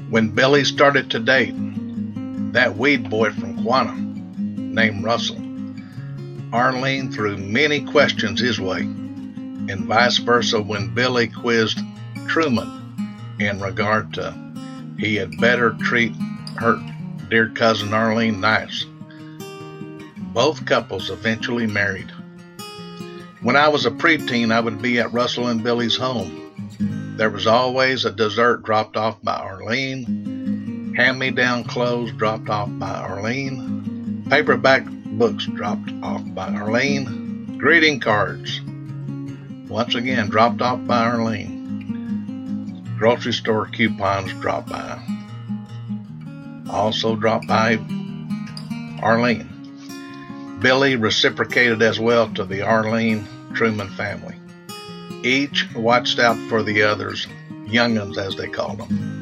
When Billy started to date that weed boy from Quanah named Russell, Arlene threw many questions his way, and vice versa when Billy quizzed Truman in regard to he had better treat her dear cousin Arlene nice. Both couples eventually married. When I was a preteen, I would be at Russell and Billy's home. There was always a dessert dropped off by Arlene, hand-me-down clothes dropped off by Arlene, paperback books dropped off by Arlene, greeting cards, once again dropped off by Arlene, grocery store coupons dropped by, also dropped by Arlene. Billy reciprocated as well to the Arlene Truman family. Each watched out for the others, young'uns as they called them.